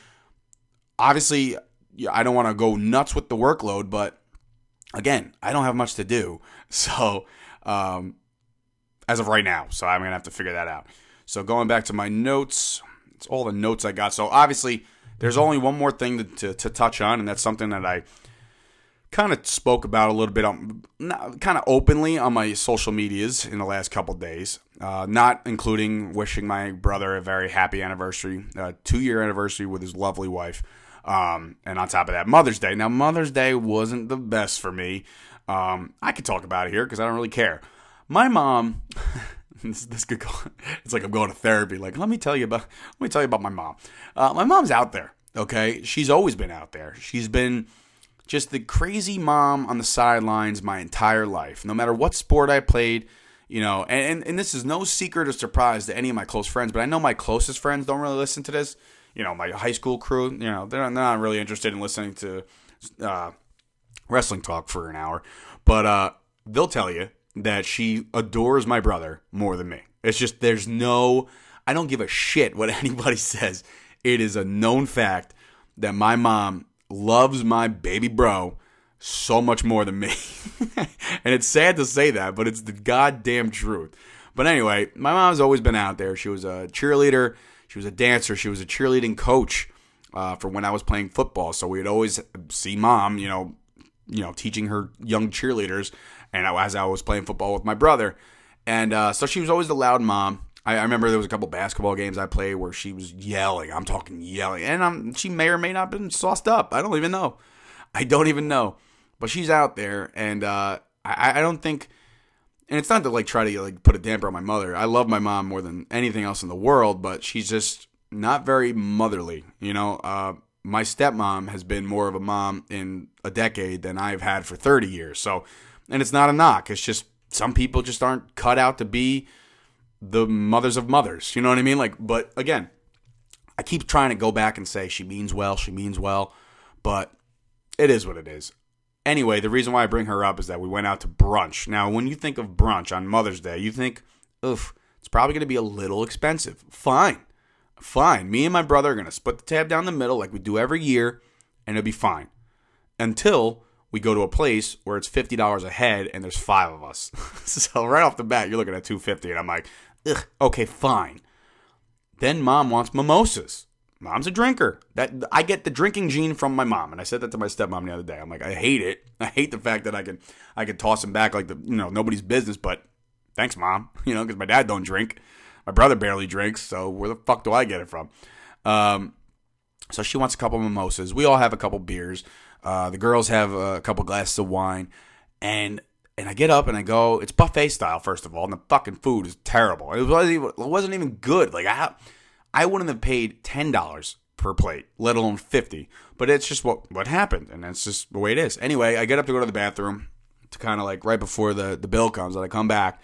obviously, I don't want to go nuts with the workload, but again, I don't have much to do. So um, as of right now, so I'm going to have to figure that out. So going back to my notes, it's all the notes I got. So obviously, there's only one more thing to, to, to touch on, and that's something that I kind of spoke about a little bit, on, kind of openly on my social medias in the last couple days, uh, not including wishing my brother a very happy anniversary, uh, two-year anniversary with his lovely wife, um, and on top of that, Mother's Day. Now, Mother's Day wasn't the best for me. Um, I could talk about it here because I don't really care. My mom... This, this could go, it's like I'm going to therapy. Like, let me tell you about, let me tell you about my mom. Uh, my mom's out there, okay? She's always been out there. She's been just the crazy mom on the sidelines my entire life. No matter what sport I played, you know, and, and, and this is no secret or surprise to any of my close friends, but I know my closest friends don't really listen to this. You know, my high school crew, you know, they're not, they're not really interested in listening to uh, wrestling talk for an hour. But uh, they'll tell you that she adores my brother more than me. It's just, there's no, I don't give a shit what anybody says. It is a known fact that my mom loves my baby bro so much more than me. And it's sad to say that, but it's the goddamn truth. But anyway, my mom's always been out there. She was a cheerleader. She was a dancer. She was a cheerleading coach uh, for when I was playing football. So we'd always see mom, you know, you know, teaching her young cheerleaders. And as I was playing football with my brother. And uh, so she was always the loud mom. I, I remember there was a couple basketball games I played where she was yelling. I'm talking yelling. And I'm, she may or may not have been sauced up. I don't even know. I don't even know. But she's out there. And uh, I, I don't think... And it's not to like try to like put a damper on my mother. I love my mom more than anything else in the world. But she's just not very motherly. You know, uh, my stepmom has been more of a mom in a decade than I've had for thirty years. So... And it's not a knock. It's just some people just aren't cut out to be the mothers of mothers. You know what I mean? Like, but again, I keep trying to go back and say she means well, she means well, but it is what it is. Anyway, the reason why I bring her up is that we went out to brunch. Now, when you think of brunch on Mother's Day, you think, oof, it's probably going to be a little expensive. Fine. Fine. Me and my brother are going to split the tab down the middle like we do every year, and it'll be fine. Until we go to a place where it's fifty dollars a head and there's five of us. So right off the bat, you're looking at two hundred fifty dollars, and I'm like, ugh, okay, fine. Then mom wants mimosas. Mom's a drinker. That I get the drinking gene from my mom, and I said that to my stepmom the other day. I'm like, I hate it. I hate the fact that I can I can toss him back like the you know nobody's business. But thanks, mom. You know, because my dad don't drink, my brother barely drinks. So where the fuck do I get it from? Um, so she wants a couple mimosas. We all have a couple beers. Uh, the girls have a couple glasses of wine, and and I get up and I go. It's buffet style, first of all, and the fucking food is terrible. It wasn't even, it wasn't even good. Like I. I wouldn't have paid ten dollars per plate, let alone fifty dollars. But it's just what, what happened, and that's just the way it is. Anyway, I get up to go to the bathroom to kind of like right before the, the bill comes, and I come back.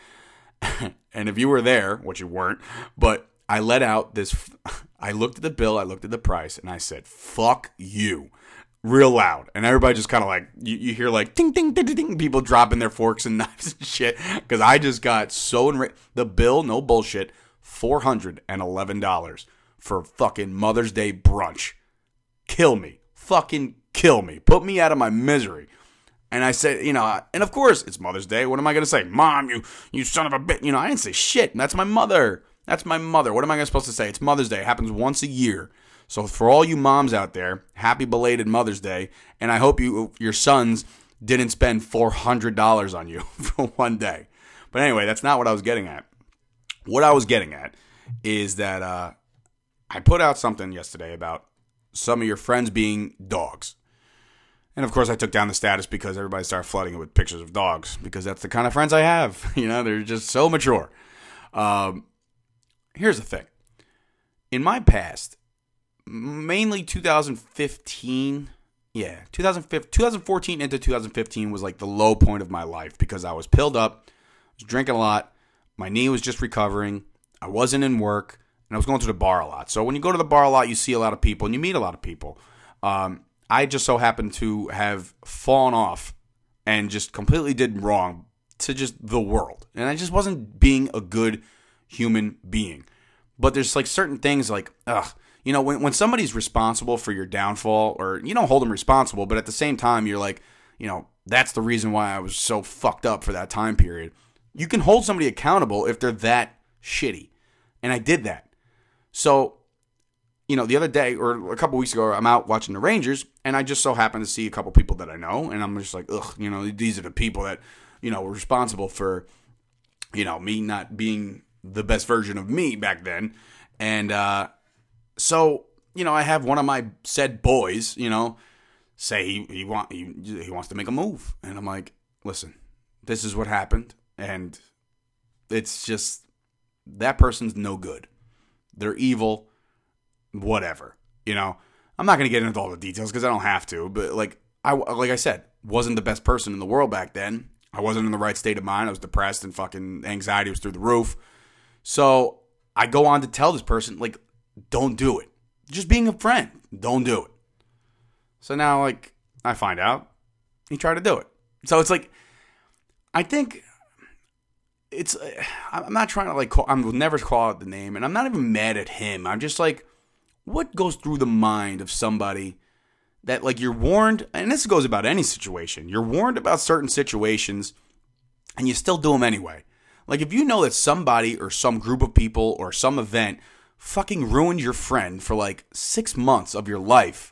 And if you were there, which you weren't, but I let out this, I looked at the bill, I looked at the price, and I said, fuck you, real loud. And everybody just kind of like, you, you hear like, ding, ding, ding, ding, ding, people dropping their forks and knives and shit. Because I just got so enraged. The bill, no bullshit, four hundred eleven dollars for fucking Mother's Day brunch. Kill me. Fucking kill me. Put me out of my misery. And I said, you know, and of course, it's Mother's Day. What am I going to say? Mom, you you son of a bitch. You know, I didn't say shit. That's my mother. That's my mother. What am I supposed to say? It's Mother's Day. It happens once a year. So for all you moms out there, happy belated Mother's Day. And I hope you your sons didn't spend four hundred dollars on you for one day. But anyway, that's not what I was getting at. What I was getting at is that uh, I put out something yesterday about some of your friends being dogs. And of course, I took down the status because everybody started flooding it with pictures of dogs because that's the kind of friends I have. You know, they're just so mature. Um, here's the thing. In my past, mainly two thousand fifteen, yeah, two thousand fifteen, two thousand fourteen into two thousand fifteen was like the low point of my life because I was pilled up, was drinking a lot. My knee was just recovering. I wasn't in work, and I was going to the bar a lot. So when you go to the bar a lot, you see a lot of people, and you meet a lot of people. Um, I just so happened to have fallen off and just completely did wrong to just the world. And I just wasn't being a good human being. But there's like certain things like, ugh, you know, when, when somebody's responsible for your downfall, or you don't hold them responsible, but at the same time, you're like, you know, that's the reason why I was so fucked up for that time period. You can hold somebody accountable if they're that shitty. And I did that. So, you know, the other day or a couple weeks ago, I'm out watching the Rangers, and I just so happened to see a couple people that I know, and I'm just like, ugh, you know, these are the people that, you know, were responsible for, you know, me not being the best version of me back then. And uh, so, you know, I have one of my said boys, you know, say he he want he, he wants to make a move. And I'm like, listen, this is what happened. And it's just, that person's no good. They're evil, whatever. You know, I'm not going to get into all the details because I don't have to. But like I, like I said, wasn't the best person in the world back then. I wasn't in the right state of mind. I was depressed and fucking anxiety was through the roof. So I go on to tell this person, like, don't do it. Just being a friend, don't do it. So now, like, I find out he tried to do it. So it's like, I think... It's, I'm not trying to like, call, I'm never call out the name, and I'm not even mad at him. I'm just like, what goes through the mind of somebody that like you're warned, and this goes about any situation. You're warned about certain situations, and you still do them anyway. Like if you know that somebody or some group of people or some event fucking ruined your friend for like six months of your life,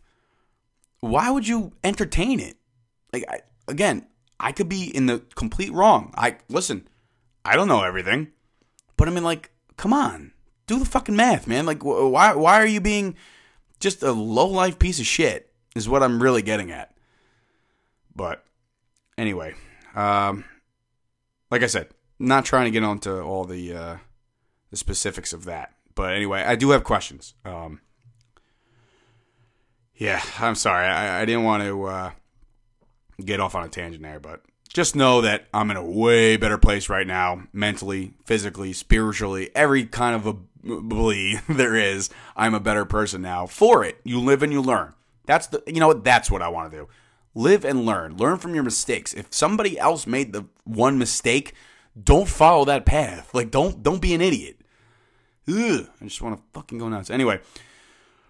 why would you entertain it? Like, I, again, I could be in the complete wrong. I listen. I don't know everything, but I mean, like, come on, do the fucking math, man. Like, why why are you being just a low-life piece of shit is what I'm really getting at. But anyway, um, like I said, not trying to get onto all the, uh, the specifics of that. But anyway, I do have questions. Um, yeah, I'm sorry. I, I didn't want to uh, get off on a tangent there, but... Just know that I'm in a way better place right now, mentally, physically, spiritually, every kind of ability there is. I'm a better person now for it. You live and you learn. That's the, you know what? That's what I want to do. Live and learn. Learn from your mistakes. If somebody else made the one mistake, don't follow that path. Like, don't, don't be an idiot. Ugh, I just want to fucking go nuts. Anyway,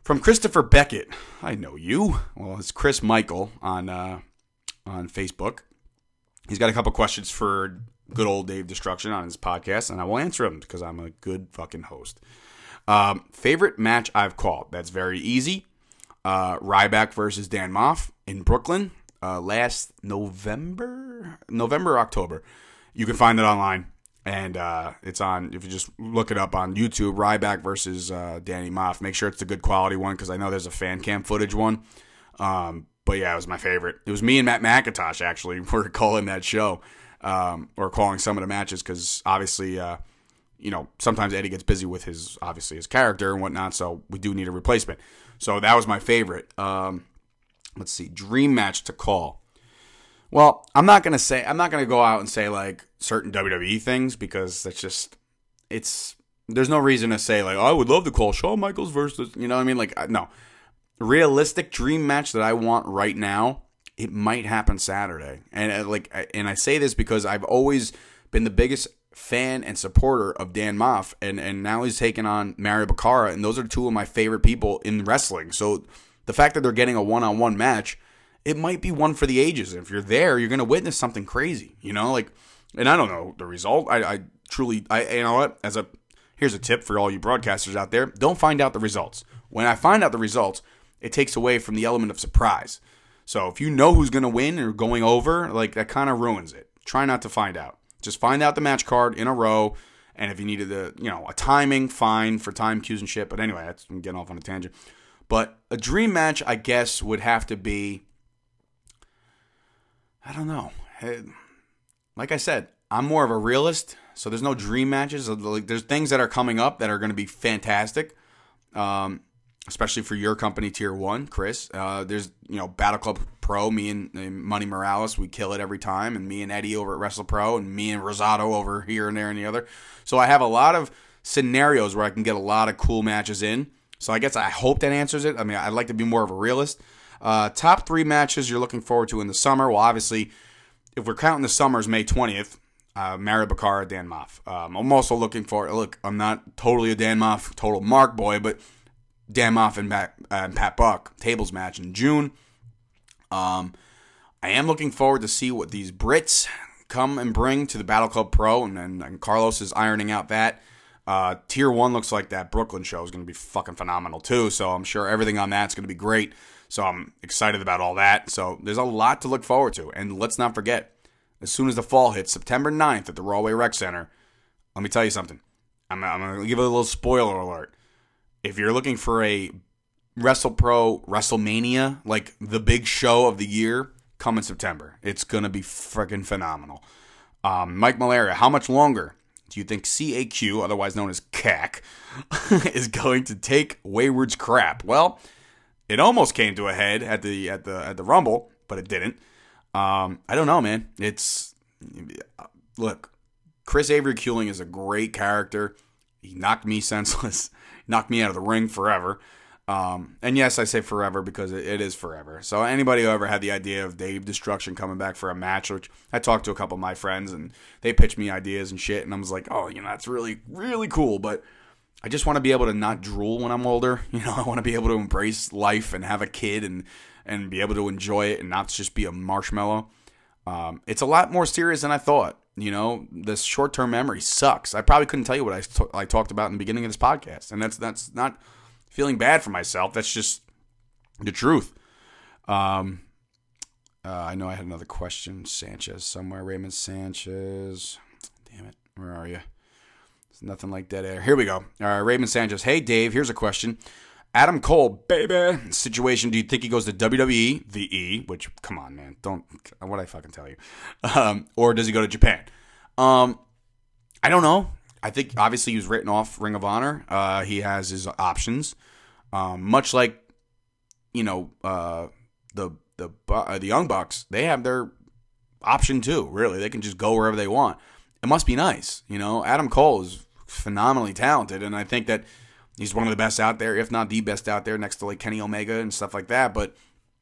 From Christopher Beckett. I know you. Well, it's Chris Michael on uh, on Facebook. He's got a couple questions for good old Dave Destruction on his podcast, and I will answer them because I'm a good fucking host. Um, favorite match I've called. That's very easy. Uh, Ryback versus Dan Moff in Brooklyn uh, last November, November, October. You can find it online, and uh, it's on. If you just look it up on YouTube, Ryback versus uh, Danny Moff. Make sure it's the good quality one because I know there's a fan cam footage one. Um, but yeah, it was my favorite. It was me and Matt McIntosh actually were calling that show, um, or calling some of the matches because obviously. Uh, You know, sometimes Eddie gets busy with his, obviously, his character and whatnot, so we do need a replacement. So that was my favorite. Um, let's see, dream match to call. Well, I'm not going to say, I'm not going to go out and say, like, certain W W E things, because that's just, it's, there's no reason to say, like, oh, I would love to call Shawn Michaels versus, you know what I mean? Like, no. Realistic dream match that I want right now, it might happen Saturday. And, uh, like, and I say this because I've always been the biggest fan and supporter of Dan Moff, and, and now he's taking on Mario Baccara, and those are two of my favorite people in wrestling. So the fact that they're getting a one-on-one match, it might be one for the ages. If you're there, you're going to witness something crazy, you know, like, and I don't know the result. I, I truly, I, you know what, as a, here's a tip for all you broadcasters out there. Don't find out the results. When I find out the results, it takes away from the element of surprise. So if you know who's going to win or going over, like, that kind of ruins it. Try not to find out. Just find out the match card in a row, and if you needed the, you know, a timing, fine for time cues and shit. But anyway, that's, I'm getting off on a tangent. But a dream match, I guess, would have to be, I don't know. Like I said, I'm more of a realist, so there's no dream matches. There's things that are coming up that are going to be fantastic, um, especially for your company, Tier One, Chris. Uh, there's, you know, Battle Club Pro, me and, and Money Morales, we kill it every time, and me and Eddie over at Wrestle Pro, and me and Rosado over here and there and the other. So I have a lot of scenarios where I can get a lot of cool matches in. So I guess I hope that answers it. I mean, I'd like to be more of a realist. Uh, top three matches you're looking forward to in the summer. Well, obviously, if we're counting the summers, May twentieth, uh, Mario Baccara, Dan Moff. Um, I'm also looking for, look, I'm not totally a Dan Moff, total Mark boy, but Dan Moff and Pat, uh, and Pat Buck, tables match in June. Um, I am looking forward to see what these Brits come and bring to the Battle Club Pro, and, and, and Carlos is ironing out that. Uh, Tier one looks like that Brooklyn show is going to be fucking phenomenal too, so I'm sure everything on that's going to be great. So I'm excited about all that. So there's a lot to look forward to. And let's not forget, as soon as the fall hits, September ninth at the Rawway Rec Center, let me tell you something. I'm, I'm going to give it a little spoiler alert. If you're looking for a WrestlePro WrestleMania, like the big show of the year, come in September. It's going to be freaking phenomenal. Um, Mike Malaria, how much longer do you think C A Q, otherwise known as C A C, is going to take Wayward's crap? Well, it almost came to a head at the at the at the Rumble, but it didn't. Um, I don't know, man. It's look, Chris Avery Kuling is a great character. He knocked me senseless, knocked me out of the ring forever. Um, and yes, I say forever because it, it is forever. So anybody who ever had the idea of Dave Destruction coming back for a match, which I talked to a couple of my friends and they pitched me ideas and shit, and I was like, oh, you know, that's really, really cool. But I just want to be able to not drool when I'm older. You know, I want to be able to embrace life and have a kid and, and be able to enjoy it and not just be a marshmallow. Um, it's a lot more serious than I thought. You know, this short-term memory sucks. I probably couldn't tell you what I, t- I talked about in the beginning of this podcast. And that's that's not feeling bad for myself. That's just the truth. Um, uh, I know I had another question. Sanchez somewhere. Raymond Sanchez. Damn it. Where are you? It's nothing like dead air. Here we go. All right, Raymond Sanchez. Hey, Dave, here's a question. Adam Cole, baby. Situation, do you think he goes to W W E, the E, which, come on, man. Don't, what'd I fucking tell you? Um, or does he go to Japan? Um, I don't know. I think, obviously, he was written off Ring of Honor. Uh, he has his options. Um, much like, you know, uh, the the uh, the Young Bucks, they have their option too, really. They can just go wherever they want. It must be nice, you know. Adam Cole is phenomenally talented, and I think that he's one of the best out there, if not the best out there, next to like Kenny Omega and stuff like that. But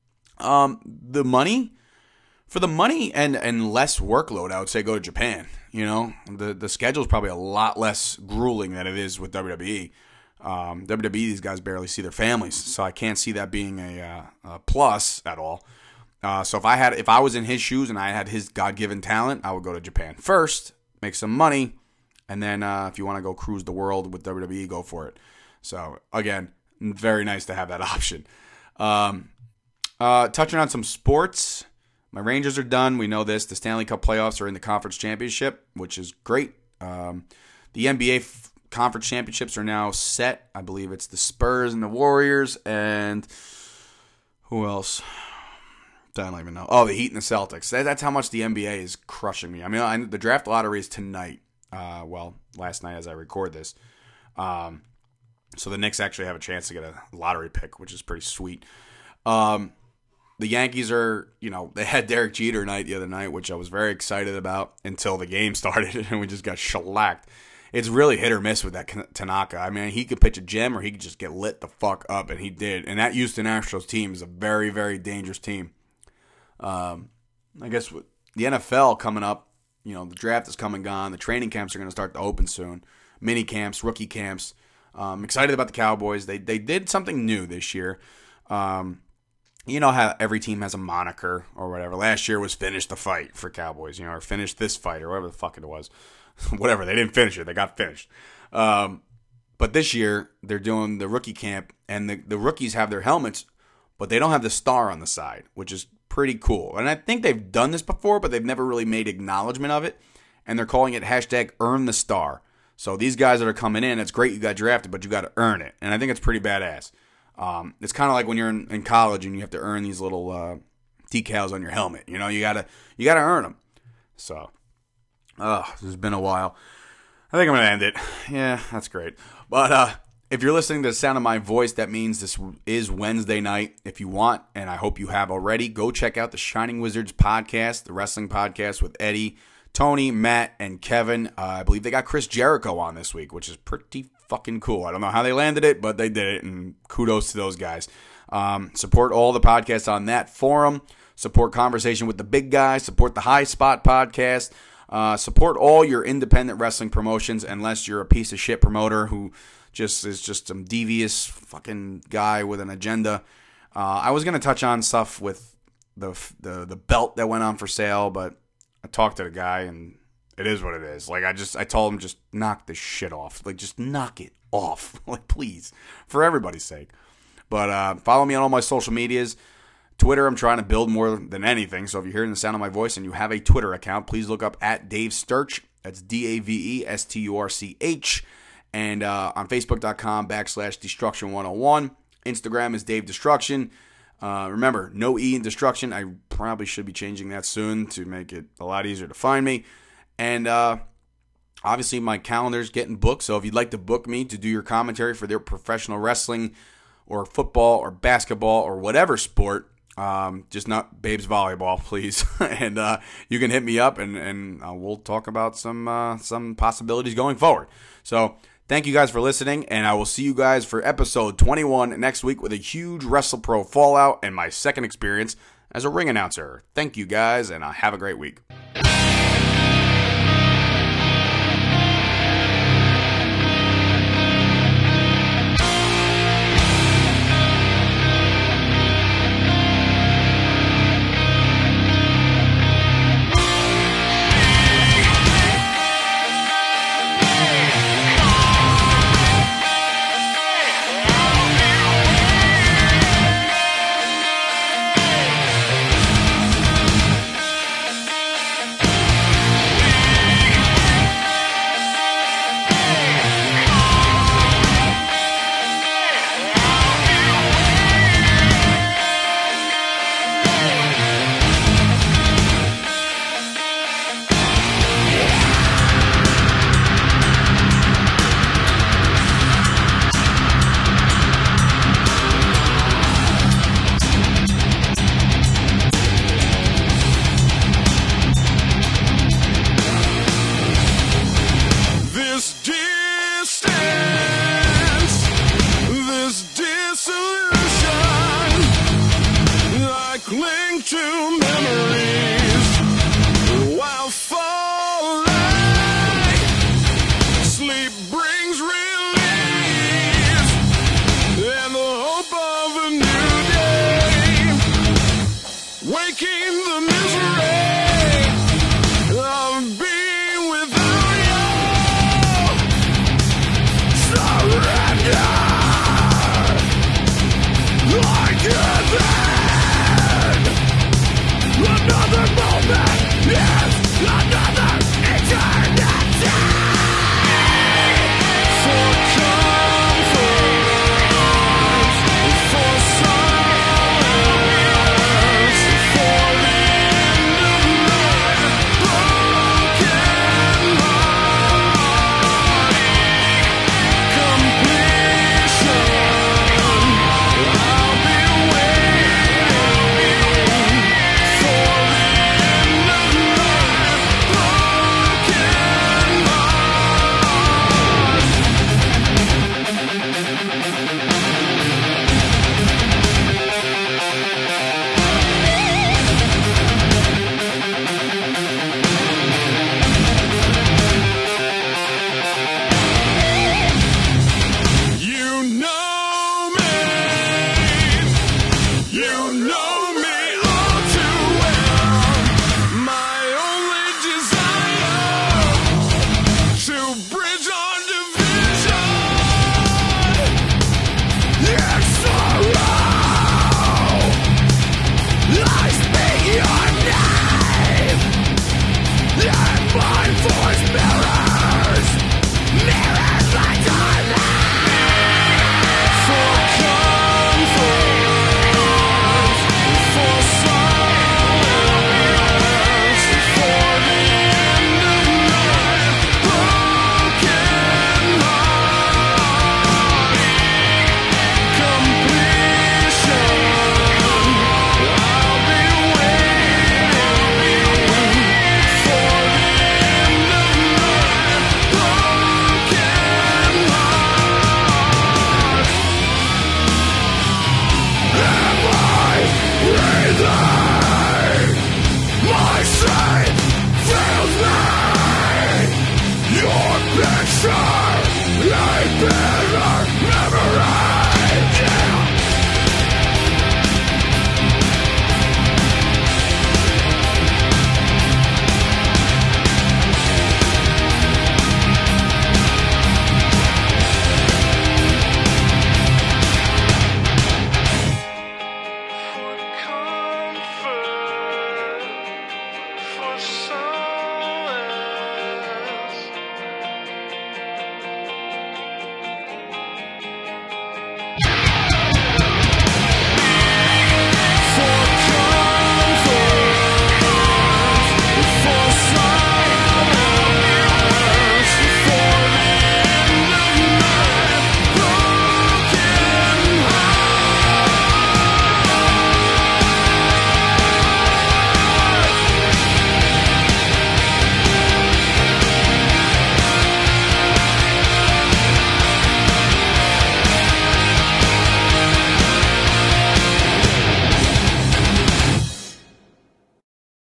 um, the money, for the money and, and less workload, I would say go to Japan. You know, the the schedule is probably a lot less grueling than it is with W W E. Um, W W E, these guys barely see their families, so I can't see that being a, uh, a plus at all. Uh, so if I had, if I was in his shoes and I had his God-given talent, I would go to Japan first, make some money, and then uh, if you want to go cruise the world with W W E, go for it. So again, very nice to have that option. Um, uh, touching on some sports, my Rangers are done. We know this. The Stanley Cup playoffs are in the conference championship, which is great. Um, the N B A f- conference championships are now set. I believe it's the Spurs and the Warriors, and who else? I don't even know. Oh, the Heat and the Celtics. That, that's how much the N B A is crushing me. I mean, I, the draft lottery is tonight. Uh, well, last night as I record this. Um, so the Knicks actually have a chance to get a lottery pick, which is pretty sweet. Um, the Yankees are, you know, they had Derek Jeter night the other night, which I was very excited about until the game started and we just got shellacked. It's really hit or miss with that Tanaka. I mean, he could pitch a gem or he could just get lit the fuck up, and he did. And that Houston Astros team is a very, very dangerous team. Um, I guess with the N F L coming up, you know, the draft is come and gone. The training camps are going to start to open soon. Mini camps, rookie camps. Um, excited about the Cowboys. They they did something new this year. Um, you know how every team has a moniker or whatever. Last year was finish the fight for Cowboys, you know, or finish this fight or whatever the fuck it was. Whatever, they didn't finish it. They got finished. Um, but this year they're doing the rookie camp, and the, the rookies have their helmets, but they don't have the star on the side, which is pretty cool. And I think they've done this before, but they've never really made acknowledgement of it. And they're calling it hashtag earn the star. So these guys that are coming in, it's great you got drafted, but you got to earn it. And I think it's pretty badass. Um, it's kind of like when you're in, in college and you have to earn these little uh, decals on your helmet. You know, you gotta you gotta earn them. So, uh, this has been a while. I think I'm gonna end it. Yeah, that's great. But uh, if you're listening to the sound of my voice, that means this is Wednesday night. If you want, and I hope you have already, go check out the Shining Wizards podcast, the wrestling podcast with Eddie, Tony, Matt, and Kevin. Uh, I believe they got Chris Jericho on this week, which is pretty fucking cool. I don't know how they landed it, but they did it, and kudos to those guys. Um, support all the podcasts on that forum. Support Conversation with the Big Guys. Support the High Spot podcast. Uh, support all your independent wrestling promotions, unless you're a piece of shit promoter who just is just some devious fucking guy with an agenda. Uh, I was going to touch on stuff with the, the the belt that went on for sale, but I talked to the guy, and it is what it is. Like, I just, I told him, just knock this shit off. Like, just knock it off. Like, please, for everybody's sake. But uh, follow me on all my social medias. Twitter, I'm trying to build more than anything. So if you're hearing the sound of my voice and you have a Twitter account, please look up at Dave Sturch. That's D A V E S T U R C H. And uh, on Facebook.com backslash Destruction one oh one. Instagram is Dave Destruction. Uh, remember, no E in Destruction. I probably should be changing that soon to make it a lot easier to find me. And uh, obviously my calendar's getting booked. So if you'd like to book me to do your commentary for their professional wrestling or football or basketball or whatever sport, um, just not Babes Volleyball, please. and uh, you can hit me up, and, and uh, we'll talk about some uh, some possibilities going forward. So thank you guys for listening, and I will see you guys for episode twenty-one next week with a huge WrestlePro fallout and my second experience as a ring announcer. Thank you guys, and uh, have a great week. Cling to memory.